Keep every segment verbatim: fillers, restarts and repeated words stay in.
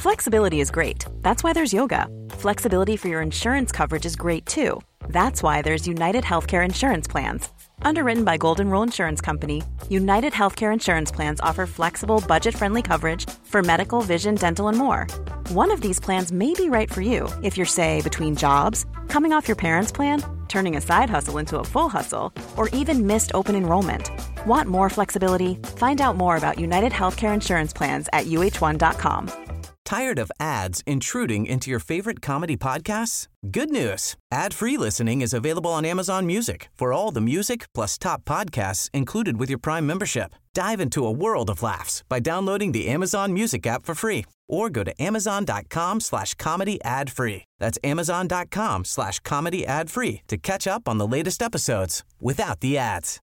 Flexibility is great. That's why there's yoga. Flexibility for your insurance coverage is great too. That's why there's United Healthcare Insurance Plans. Underwritten by Golden Rule Insurance Company, United Healthcare Insurance Plans offer flexible, budget-friendly coverage for medical, vision, dental, and more. One of these plans may be right for you if you're, say, between jobs, coming off your parents' plan, turning a side hustle into a full hustle, or even missed open enrollment. Want more flexibility? Find out more about United Healthcare Insurance Plans at U H one dot com. Tired of ads intruding into your favorite comedy podcasts? Good news. Ad-free listening is available on Amazon Music for all the music plus top podcasts included with your Prime membership. Dive into a world of laughs by downloading the Amazon Music app for free or go to amazon.com slash comedy ad free. That's amazon.com slash comedy ad free to catch up on the latest episodes without the ads.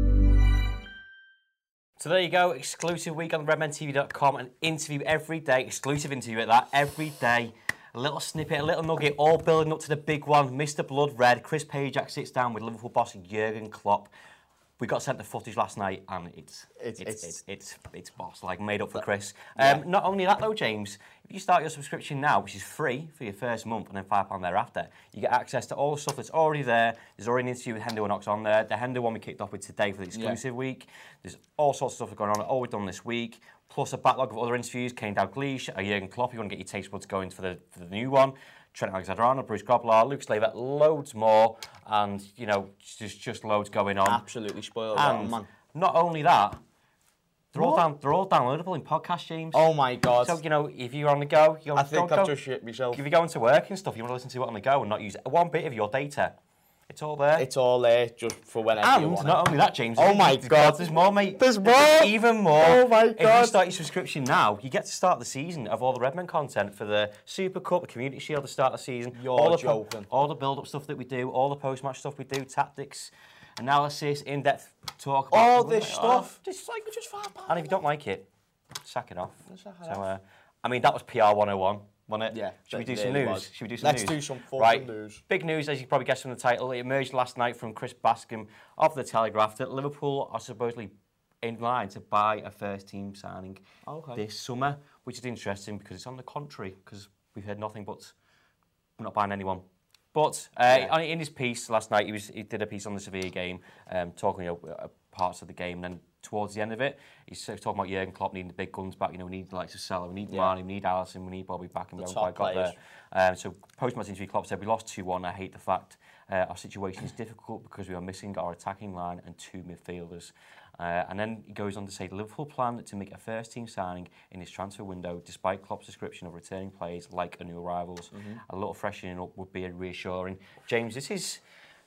So there you go, exclusive week on redmen T V dot com, an interview every day, exclusive interview at that, every day. A little snippet, a little nugget, all building up to the big one. Mister Blood Red, Chris Pajak sits down with Liverpool boss Jurgen Klopp. We got sent the footage last night, and it's it's it's it's, it's, it's, it's boss, like made up for Chris. Um, yeah. Not only that though, James, if you start your subscription now, which is free for your first month and then five pounds thereafter, you get access to all the stuff that's already there. There's already an interview with Hendo and Ox on there. The Hendo one we kicked off with today for the exclusive yeah. week. There's all sorts of stuff going on, all we've done this week, plus a backlog of other interviews, Kane Dalglish, uh, Jurgen Klopp, you want to get your taste buds going for the, for the new one. Trent Alexander-Arnold, Bruce Grobbelaar, Luke Slaver, loads more, and, you know, just just loads going on. Absolutely spoiled. And man. Not only that, they're all, down, they're all downloadable in podcast, James. Oh, my God. So, you know, if you're on the go... You I think I've go, just shit myself. If you're going to work and stuff, you want to listen to it on the go and not use one bit of your data. It's all there. It's all there, just for whenever and you want not it. only that, James. Oh, my there's, God. There's more, mate. There's more? There's even more. Oh, my God. If you start your subscription now, you get to start the season of all the Redmen content for the Super Cup, the Community Shield to start the season. You're all the joking. Po- all the build-up stuff that we do, all the post-match stuff we do, tactics, analysis, in-depth talk. About all this like, stuff. Oh, just like, just far apart. And if you don't like it, sack it off. Sack it so, off. uh, I mean, that was P R one oh one. Wasn't it? Yeah. Should we do it some really news? was. Should we do some Let's news? do some fucking right. news. Big news, as you probably guessed from the title. It emerged last night from Chris Bascom of The Telegraph that Liverpool are supposedly in line to buy a first-team signing okay. this summer, which is interesting because it's on the contrary, because we've heard nothing but we're not buying anyone. But uh, yeah. in his piece last night, he was he did a piece on the Sevilla game, um, talking you know, uh, parts of the game, and then towards the end of it, he's talking about Jurgen Klopp needing the big guns back. You know, we need the likes of Salah, we need yeah. Mane, we need Alisson, we need Bobby back, and the we haven't quite players. got there. Um, so post-match interview, Klopp said, we lost two one. I hate the fact uh, our situation is difficult because we are missing our attacking line and two midfielders. Uh, and then he goes on to say the Liverpool plan to make a first-team signing in this transfer window, despite Klopp's description of returning players like new arrivals. Mm-hmm. A little freshening up would be reassuring. James, this is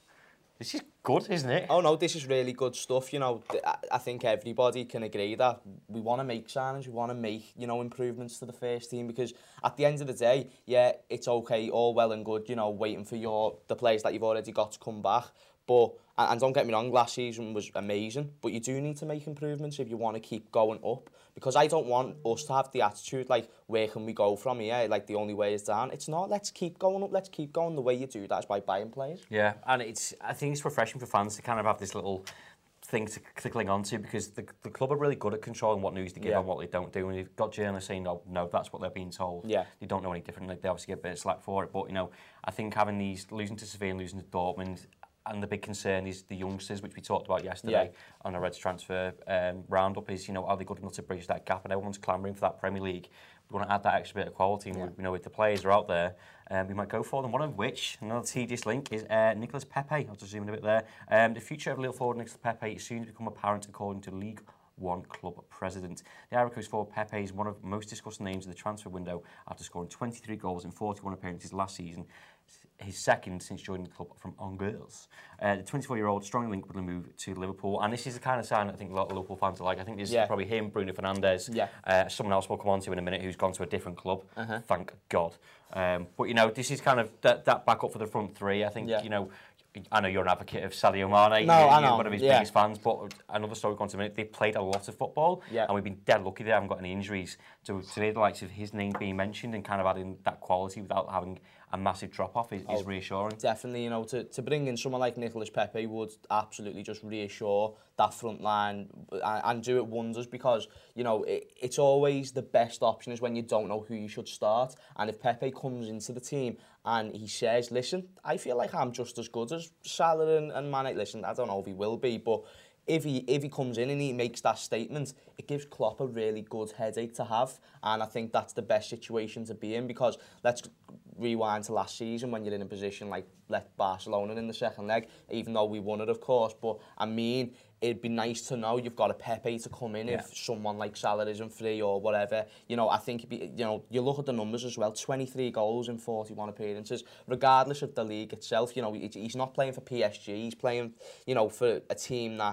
this is good, isn't it? Oh no, this is really good stuff. You know, I think everybody can agree that we want to make signings, we want to make you know improvements to the first team, because at the end of the day, yeah, it's okay, all well and good, you know, waiting for your the players that you've already got to come back. But, and don't get me wrong, last season was amazing, but you do need to make improvements if you want to keep going up, because I don't want us to have the attitude like, where can we go from here? Like, the only way is down. It's not. Let's keep going up. Let's keep going. The way you do that is by buying players. Yeah, and it's. I think it's refreshing for fans to kind of have this little thing to, to cling on to, because the, the club are really good at controlling what news they give yeah. and what they don't do. And you've got journalists saying, no, no, that's what they're being told. Yeah. They don't know any different. They obviously get a bit of slack for it. But, you know, I think having these, losing to Sevilla and losing to Dortmund, and the big concern is the youngsters, which we talked about yesterday yeah. on the Reds transfer um, roundup, is, you know, are they good enough to bridge that gap? And everyone's clamouring for that Premier League. We want to add that extra bit of quality. And yeah. we, you know, if the players are out there, um, we might go for them. One of which, another tedious link, is uh, Nicolas Pepe. I'll just zoom in a bit there. Um, the future of Lille forward Nicolas Pepe is soon to become apparent, according to League One club president. The Ivory Coast forward Pepe is one of the most discussed names of the transfer window after scoring twenty-three goals in forty-one appearances last season. His second since joining the club from Angers. Uh, the twenty-four-year-old strongly linked with the move to Liverpool, and this is the kind of sign that I think a lot of Liverpool fans are like. I think this is yeah. probably him, Bruno Fernandes, yeah. uh, someone else we'll come on to in a minute who's gone to a different club. Uh-huh. Thank God. Um, but, you know, this is kind of that, that back up for the front three. I think, yeah. you know, I know you're an advocate of Sadio Mane. No, you're, I know. You're one of his yeah. biggest fans. But another story going to a minute. They played a lot of football, yeah. and we've been dead lucky they haven't got any injuries. To to hear the likes of his name being mentioned and kind of adding that quality without having a massive drop off is, oh, is reassuring. Definitely, you know, to to bring in someone like Nicolas Pepe would absolutely just reassure that front line and, and do it wonders, because you know it, it's always the best option is when you don't know who you should start. And if Pepe comes into the team and he says, listen, I feel like I'm just as good as Salah and, and Mane. Listen, I don't know if he will be, but if he if he comes in and he makes that statement, it gives Klopp a really good headache to have. And I think that's the best situation to be in, because let's rewind to last season when you're in a position like let Barcelona in the second leg, even though we won it, of course. But I mean, it'd be nice to know you've got a Pepe to come in yeah. if someone like Salah isn't free or whatever. You know, I think, it'd be, you know, you look at the numbers as well, twenty-three goals in forty-one appearances, regardless of the league itself. You know, he's not playing for P S G, he's playing, you know, for a team that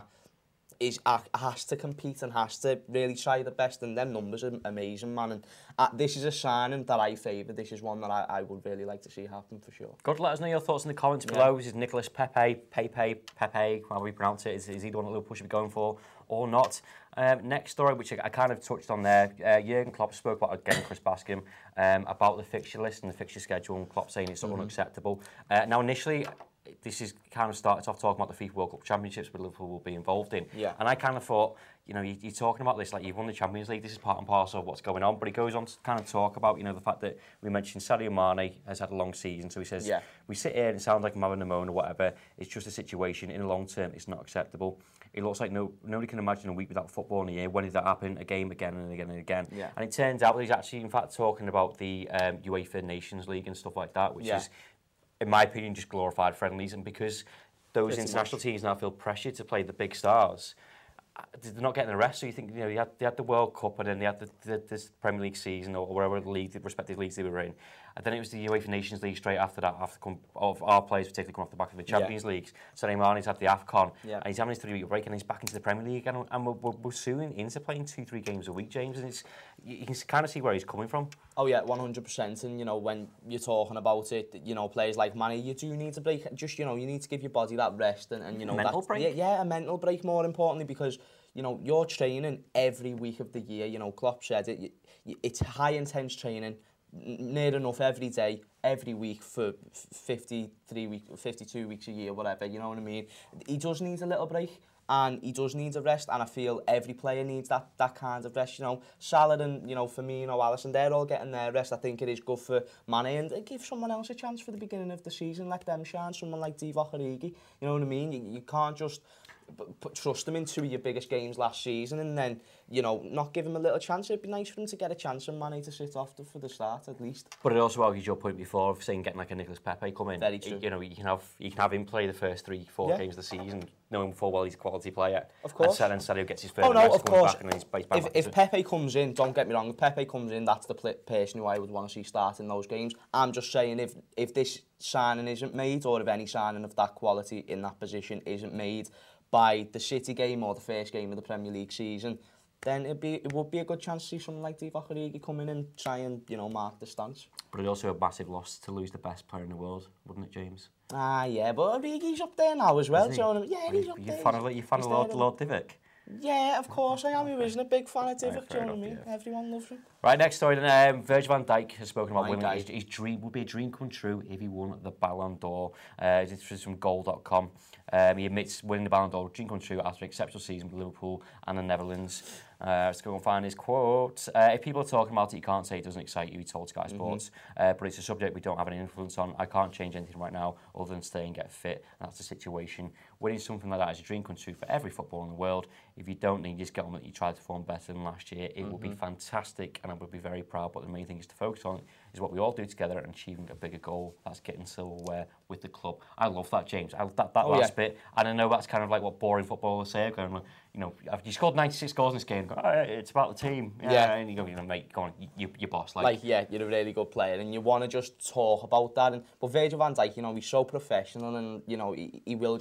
is has to compete and has to really try the best, and them numbers are amazing, man. And uh, this is a signing that I favour. This is one that I, I would really like to see happen for sure. Good, let us know your thoughts in the comments yeah. below. This is Nicolas Pepe, Pepe, Pepe, however we pronounce it. Is, is he the one that Liverpool should be going for or not? Um, next story, which I, I kind of touched on there, uh, Jurgen Klopp spoke about again Chris Bascom um, about the fixture list and the fixture schedule, and Klopp saying it's mm-hmm. unacceptable. Uh, now, initially, this is kind of started off talking about the FIFA World Cup Championships where Liverpool will be involved in. Yeah. And I kind of thought, you know, you, you're talking about this like you've won the Champions League, this is part and parcel of what's going on. But he goes on to kind of talk about, you know, the fact that we mentioned Sadio Mane has had a long season. So he says, yeah. we sit here and it sounds like I'm having a moan or whatever. It's just a situation. In the long term, it's not acceptable. It looks like no nobody can imagine a week without football in a year. When did that happen? A game again and again and again. Yeah. And it turns out that he's actually, in fact, talking about the um, UEFA Nations League and stuff like that, which yeah. is, in my opinion, just glorified friendlies. And because those Pretty international much. teams now feel pressured to play the big stars, they're not getting the rest. So you think, you know, they had, they had the World Cup and then they had the, the, this Premier League season or wherever the league, the respective leagues they were in. And then it was the UEFA Nations League straight after that, after come, of our players particularly come off the back of the Champions yeah. Leagues. So Sadio Mane's had the AFCON, yeah. and he's having his three-week break and he's back into the Premier League. And, and we're, we're, we're soon into playing two, three games a week, James. And it's you can kind of see where he's coming from. Oh yeah, one hundred percent. And you know, when you're talking about it, you know, players like Mane, you do need to break. Just you know, you need to give your body that rest and, and you know, a mental that, break. Yeah, yeah, a mental break more importantly, because you know you're training every week of the year. You know, Klopp said it. You, you, it's high intense training, near enough every day, every week for fifty-three weeks, fifty-two weeks a year, whatever. You know what I mean? He does need a little break. And he does need a rest, and I feel every player needs that that kind of rest. You know, Salah and, you know, Firmino, Alisson, they're all getting their rest. I think it is good for Mane, and give someone else a chance for the beginning of the season. Let them shine, someone like Divock Origi. You know what I mean? You, you can't just put, trust them in two of your biggest games last season and then, you know, not give him a little chance. It'd be nice for him to get a chance and Mane to sit off the, for the start at least. But it also argues your point before of saying getting like a Nicolas Pepe come in. Very true. You know, you can have you can have him play the first three, four yeah. games of the season, knowing full well he's a quality player. Of course. And Sadio gets his first oh, no, rest, of comes course. back and then he's, he's back if back if Pepe comes in, don't get me wrong, if Pepe comes in, that's the pl- person who I would want to see starting those games. I'm just saying if if this signing isn't made, or if any signing of that quality in that position isn't made by the City game or the first game of the Premier League season, then it'd be, it would be a good chance to see someone like Divock Origi come in and try and, you know, mark the stance. But it's also a massive loss to lose the best player in the world, wouldn't it, James? Ah, yeah, but Origi's up there now as well. Do you know what I mean? Yeah, he's up you there. Fan of, you fan of Lord, Lord Divock? Yeah, of course I am. He isn't a big fan of Divock, Right, do you know enough, what I mean? yeah. Everyone loves him. Right, next story then. Um, Virgil van Dijk has spoken about My winning. guy. His, his dream would be a dream come true if he won the Ballon d'Or. Uh, this is from goal dot com. Um, he admits winning the Ballon d'Or, dream come true after an exceptional season with Liverpool and the Netherlands. Uh, let's go and find his quote. Uh, if people are talking about it, you can't say it doesn't excite you, he told Sky Sports. Mm-hmm. Uh, but it's a subject we don't have any influence on. I can't change anything right now other than stay and get fit. And that's the situation. Winning something like that is a dream come true for every footballer in the world. If you don't, then you just get on that you tried to perform better than last year. It mm-hmm. will be fantastic and I would be very proud. But the main thing is to focus on is what we all do together and achieving a bigger goal. That's getting silverware with the club. I love that, James. I, that that oh, last yeah. bit. And I know that's kind of like what boring footballers say. Going, you know, you scored ninety-six goals in this game. Go, oh, it's about the team. Yeah. yeah. And you go, you know, mate, go on, you, you boss. Like, like, yeah, you're a really good player, and you want to just talk about that. And but Virgil van Dijk, you know, he's so professional, and you know, he, he will just say it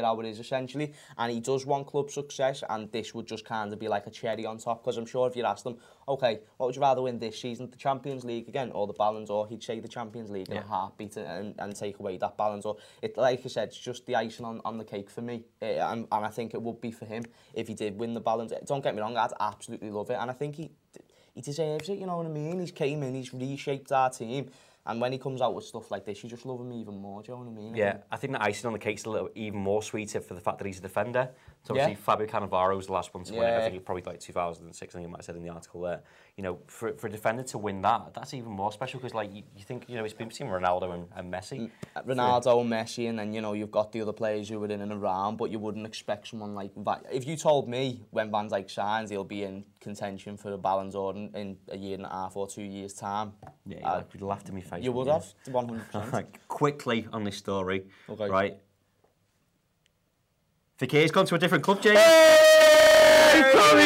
how it is essentially, and he does want club success, and this would just kind of be like a cherry on top, because I'm sure if you asked him, okay, what would you rather win this season, the Champions League again or the Ballon d'Or, he'd say the Champions League in yeah. a heartbeat and, and take away that Ballon d'Or. It, like I said, it's just the icing on, on the cake for me, uh, and, and I think it would be for him if he did win the Ballon d'Or. Don't get me wrong, I'd absolutely love it, and I think he he deserves it, you know what I mean? He's came in, he's reshaped our team, and when he comes out with stuff like this, you just love him even more, do you know what I mean? Yeah, I think the icing on the cake's a little even more sweeter for the fact that he's a defender. So obviously yeah. Fabio Cannavaro was the last one to yeah. win it. I think he probably like two thousand six, I think you might have said in the article there. You know, for, for a defender to win that, that's even more special, because like you, you think, you know, it's been between Ronaldo and, and Messi. Ronaldo and Messi, and then, you know, you've got the other players who are in and around, but you wouldn't expect someone like... If you told me when Van Dijk signs, he'll be in contention for the Ballon d'Or in, in a year and a half or two years' time. Yeah, you'd, uh, like, you'd laughed in my face. You would you? have, one hundred percent. Quickly on this story, okay. right? Fekir's gone to a different club, James. Hey! Come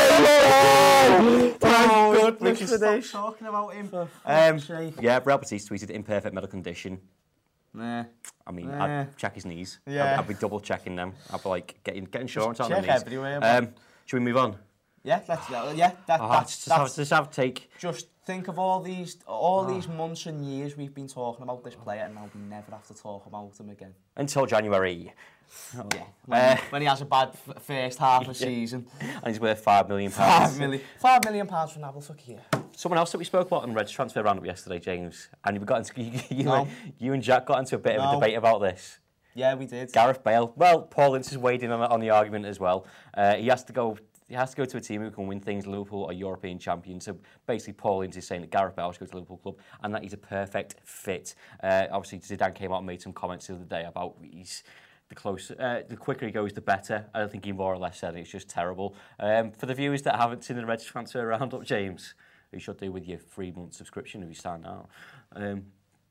here, oh, goodness we for this. talking about him. Um, yeah, Real Betis tweeted in perfect medical condition. Nah. I mean, nah. I'd check his knees. Yeah. I'd, I'd be double checking them. I'd be like, get, get insurance just on check them knees. everywhere. Um, should we move on? Yeah, let's go. Yeah, that, oh, that's, just, that's have, just have a take. Just think of all these, all oh. these months and years we've been talking about this player, and now we never have to talk about him again. Until January. Oh. Yeah, when, uh, when he has a bad f first half of yeah. season. And he's worth five million pounds. Five million, five million pounds for Nabil Fekir. Someone else that we spoke about on Red's transfer roundup yesterday, James, and we got into, you, you, no. and, you and Jack got into a bit no. of a debate about this. Yeah, we did. Gareth Bale. Well, Paul Ince has weighed in on, on the argument as well. Uh, he has to go. He has to go to a team who can win things. Liverpool are European champions. So basically, Paul Ince is saying that Gareth Bale should go to Liverpool club, and that he's a perfect fit. Uh, obviously, Zidane came out and made some comments the other day about he's the closer, uh, the quicker he goes, the better. I don't think he more or less said it. It's just terrible. Um, for the viewers that haven't seen the Reds transfer roundup, James, you should do with your three month subscription if you sign now. Um,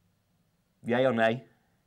yay or nay?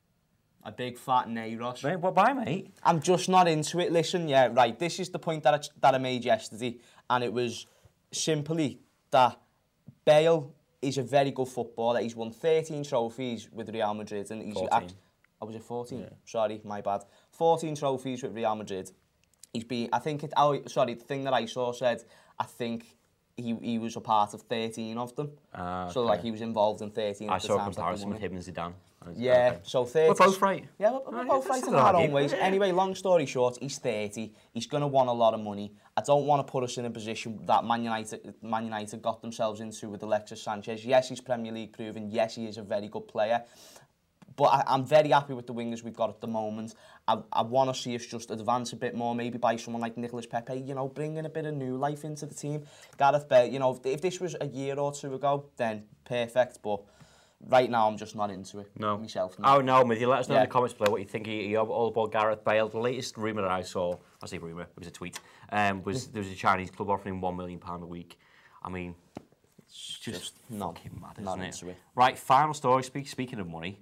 A big fat nay, Ross. Mate, what, why, mate? I'm just not into it. Listen, yeah, right, this is the point that I, that I made yesterday, and it was simply that Bale is a very good footballer. He's won thirteen trophies with Real Madrid, and he's... fourteen. I was it fourteen? Yeah. Sorry, my bad. fourteen trophies with Real Madrid. He's been... I think it... Oh, sorry, the thing that I saw said, I think he he was a part of thirteen of them. Ah, okay. So, like, he was involved in thirteen I of the saw a times comparison that they with won him and Zidane. Yeah, okay. so thirty... We're both right. Yeah, we're, we're right, both right in not our argue. own ways. Anyway, long story short, he's thirty. He's going to want a lot of money. I don't want to put us in a position that Man United, Man United got themselves into with Alexis Sanchez. Yes, he's Premier League proven. Yes, he is a very good player. But I, I'm very happy with the wingers we've got at the moment. I, I want to see us just advance a bit more, maybe by someone like Nicolas Pepe, you know, bringing a bit of new life into the team. Gareth Bale, you know, if, if this was a year or two ago, then perfect. But right now, I'm just not into it. No. Myself. No. Oh, no, Matthew, let us know Yeah. in the comments below what you think. Are you all about Gareth Bale? The latest rumour that I saw, I say rumour, it was a tweet, um, was there was a Chinese club offering one million pounds a week. I mean, it's just, just fucking mad, isn't it? Into it? Right, final story, speak, speaking of money.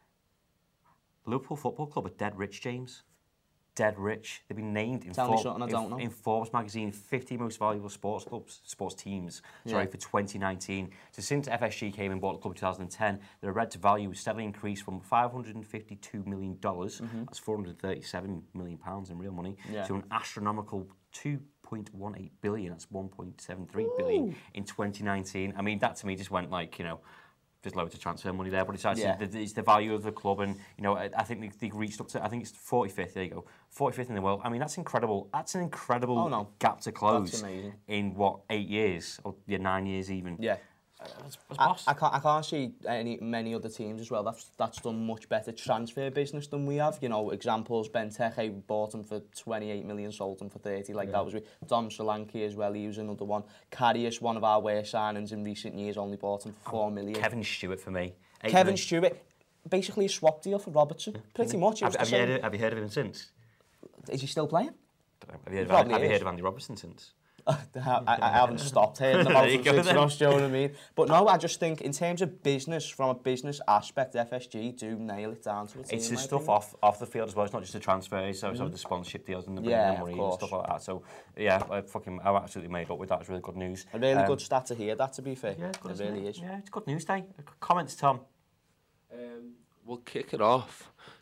Liverpool Football Club are dead rich, James. Dead rich. They've been named in, Tell me For- something I in, don't know. in Forbes magazine fifty most valuable sports clubs, sports teams, sorry, Yeah. for twenty nineteen. So since F S G came and bought the club in two thousand ten, their Reds value has steadily increased from five hundred fifty-two million dollars, mm-hmm. that's four hundred thirty-seven million pounds in real money, Yeah. to an astronomical two point one eight billion, that's one point seven three billion in twenty nineteen. I mean, that to me just went like, you know, there's loads of transfer money there, but it's actually Yeah. the, it's the value of the club, and you know, I, I think they, they reached up to, I think it's forty-fifth. There you go, forty-fifth in the world. I mean, that's incredible. That's an incredible Oh, no. gap to close. That's amazing. In what, eight years or yeah, nine years even. Yeah. Uh, that's, that's I, boss. I can't I can't see any many other teams as well that's that's done much better transfer business than we have. You know, examples, Benteke bought him for twenty-eight million, sold him for thirty. Like yeah. that was with Dom Solanke as well. He was another one. Karius, one of our worst signings in recent years, only bought him for four million. Kevin Stewart for me. Eight Kevin million. Stewart, basically a swap deal for Robertson. Pretty much. Have, have, you heard of, have you heard of him since? Is he still playing? Have you heard, of, Probably have you is. heard of Andy Robertson since? I, I haven't stopped hearing about There you him go since, then. Ross, do you know what I mean? But no, I just think in terms of business, from a business aspect, F S G do nail it down to a team. It's the I stuff think. off off the field as well. It's not just the transfers, so mm-hmm. the sponsorship deals and the bringing Yeah, in money of and course. stuff like that. So yeah, I fucking I'm absolutely made up with that. It's really good news. A really Um, good stat to hear that, to be fair. Yeah, it's good, it isn't really it? is. Yeah, it's good news day. Comments, Tom. Um, we'll kick it off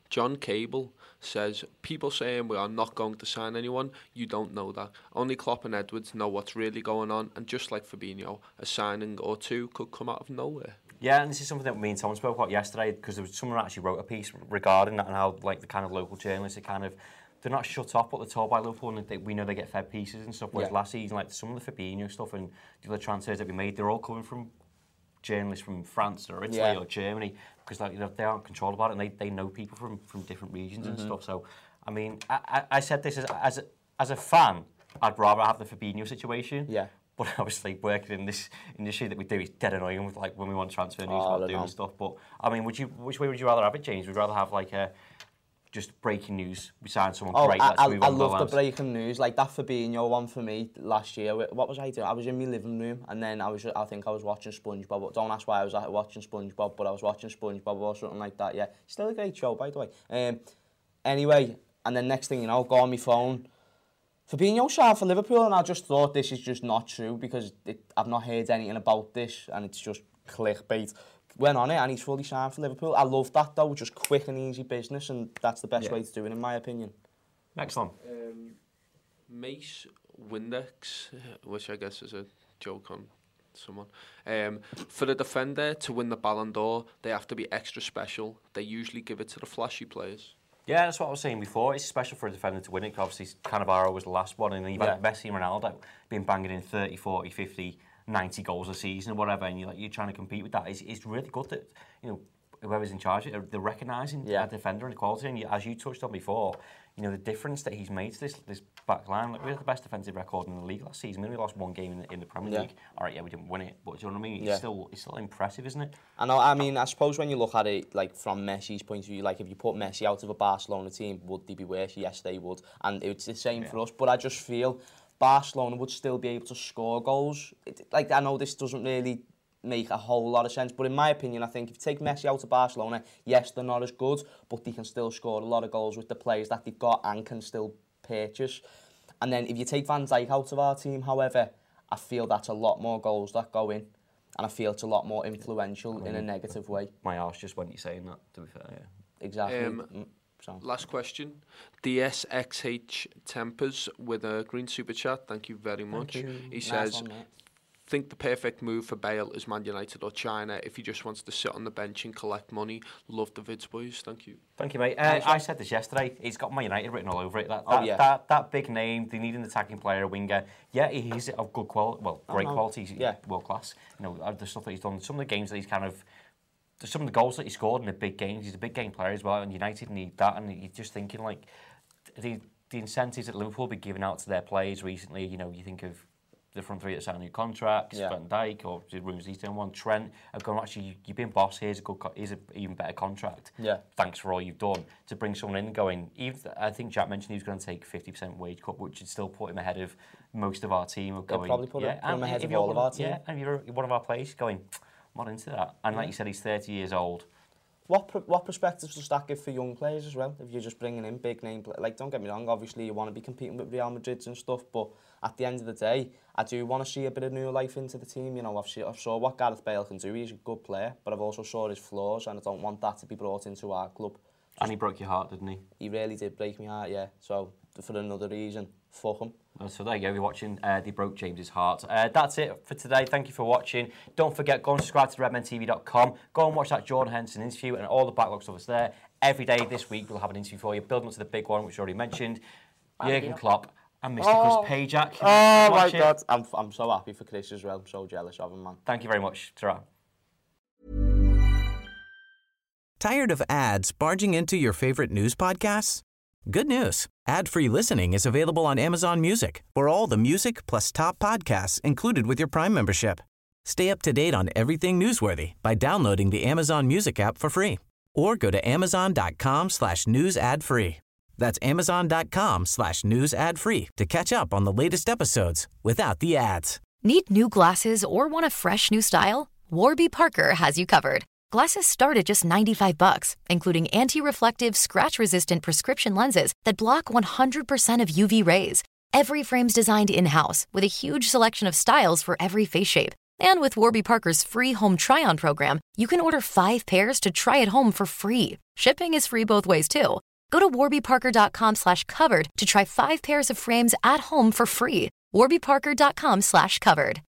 John Cable says, people saying we are not going to sign anyone, you don't know that. Only Klopp and Edwards know what's really going on, and just like Fabinho, a signing or two could come out of nowhere. Yeah, and this is something that me and Tom spoke about yesterday, because there was someone who actually wrote a piece regarding that and how, like, the kind of local journalists are kind of, they're not shut up what they're told by Liverpool, and they, we know they get fed pieces and stuff. Whereas yeah. last season, like some of the Fabinho stuff and the other transfers that we made, they're all coming from journalists from France or Italy yeah. or Germany, because like, you know, they aren't controlled about it, and they, they know people from, from different regions mm-hmm. and stuff. So, I mean, I, I, I said this as as a, as a fan, I'd rather have the Fabinho situation. Yeah. But obviously, working in this industry that we do is dead annoying with like when we want transfer news oh, about doing know. stuff. But I mean, would you which way would you rather have it, James? Would you rather have like a just breaking news? We signed someone oh, great. I, Let's I, move I on love the the breaking news. Like that Fabinho one for me last year. What was I doing? I was in my living room, and then I was I think I was watching SpongeBob. Don't ask why I was watching SpongeBob, but I was watching SpongeBob or something like that. Yeah, still a great show, by the way. Um, anyway, and then next thing you know, go on my phone. Fabinho signed for Liverpool, and I just thought this is just not true because it, I've not heard anything about this, and it's just clickbait. Went on it, and he's fully signed for Liverpool. I love that though, just quick and easy business, and that's the best yeah. way to do it, in my opinion. Next one, um, Mace Windex, which I guess is a joke on someone. Um, for a defender to win the Ballon d'Or, they have to be extra special. They usually give it to the flashy players. Yeah, that's what I was saying before. It's special for a defender to win it. Obviously, Cannavaro was the last one, and you've had yeah. Messi and Ronaldo being banging in thirty, forty, fifty, ninety goals a season or whatever, and you're, like, you're trying to compete with that. It's, it's really good that, you know, whoever's in charge, they're, they're recognising yeah. that defender and the quality. And you, as you touched on before, you know, the difference that he's made to this this back line. Like, we had the best defensive record in the league last season. We only lost one game in the, in the Premier yeah. League. All right, yeah, we didn't win it, but do you know what I mean? It's yeah. still it's still impressive, isn't it? I know. I mean, I suppose when you look at it, like from Messi's point of view, like if you put Messi out of a Barcelona team, would they be worse? Yes, they would, and it's the same yeah. for us. But I just feel Barcelona would still be able to score goals. It, like I know this doesn't really make a whole lot of sense, but in my opinion, I think if you take Messi out of Barcelona, yes, they're not as good, but they can still score a lot of goals with the players that they've got and can still purchase. And then if you take Van Dijk out of our team, however, I feel that's a lot more goals that go in, and I feel it's a lot more influential I mean, in a negative way. My arse just when you're saying that, to be fair, yeah. Exactly. Um, mm, so. Last question. D S X H Tempers with a green super chat. Thank you very much. Thank you. He nice says, one, think the perfect move for Bale is Man United or China if he just wants to sit on the bench and collect money. Love the vids, boys. Thank you. Thank you, mate. Uh, nice I said this yesterday. He's got Man United written all over it. That, oh, that, yeah. that, that big name, they need an attacking player, a winger. Yeah, he's of good quality, well, great oh, no. quality. He's yeah. world class. You know, the stuff that he's done, some of the games that he's kind of, some of the goals that he scored in the big games, he's a big game player as well, and United need that. And you're just thinking, like, the, the incentives that Liverpool have been giving out to their players recently, you know, you think of the front three that signed new contracts, yeah. Van Dijk, or the rumours he's doing one, Trent, have gone, actually, you, you've been boss, here's a good, here's an even better contract. Yeah. Thanks for all you've done. To bring someone in going, even, I think Jack mentioned he was going to take fifty percent wage cut, which would still put him ahead of most of our team. Of going, yeah, probably put, yeah, him, put him ahead of all one, of our team. Yeah, and if you're one of our players going, I'm not into that. And yeah. like you said, he's thirty years old. What pr what perspectives does that give for young players as well? If you're just bringing in big name, like don't get me wrong, obviously you want to be competing with Real Madrid and stuff, but at the end of the day, I do want to see a bit of new life into the team. You know, I've seen, I've saw what Gareth Bale can do. He's a good player, but I've also saw his flaws, and I don't want that to be brought into our club. Just, and he broke your heart, didn't he? He really did break my heart, yeah. So for another reason, fuck him. So there you go, you're watching uh, They Broke James's Heart. Uh, that's it for today. Thank you for watching. Don't forget, go and subscribe to redmen T V dot com. Go and watch that Jordan Henderson interview and all the backlog stuff is there. Every day this week we'll have an interview for you, building up to the big one, which I already mentioned. Jurgen Klopp and Mister Oh. Chris Pajak. Oh my God, I'm, I'm so happy for Chris as well. I'm so jealous of him, man. Thank you very much. Ta-ra. Tired of ads barging into your favorite news podcasts? Good news. Ad-free listening is available on Amazon Music for all the music plus top podcasts included with your Prime membership. Stay up to date on everything newsworthy by downloading the Amazon Music app for free or go to amazon.com slash news ad free. That's amazon.com slash news ad free to catch up on the latest episodes without the ads. Need new glasses or want a fresh new style? Warby Parker has you covered. Glasses start at just ninety-five bucks, including anti-reflective, scratch-resistant prescription lenses that block one hundred percent of U V rays. Every frame's designed in-house with a huge selection of styles for every face shape. And with Warby Parker's free home try-on program, you can order five pairs to try at home for free. Shipping is free both ways, too. Go to warbyparker.com slash covered to try five pairs of frames at home for free. warbyparker.com slash covered.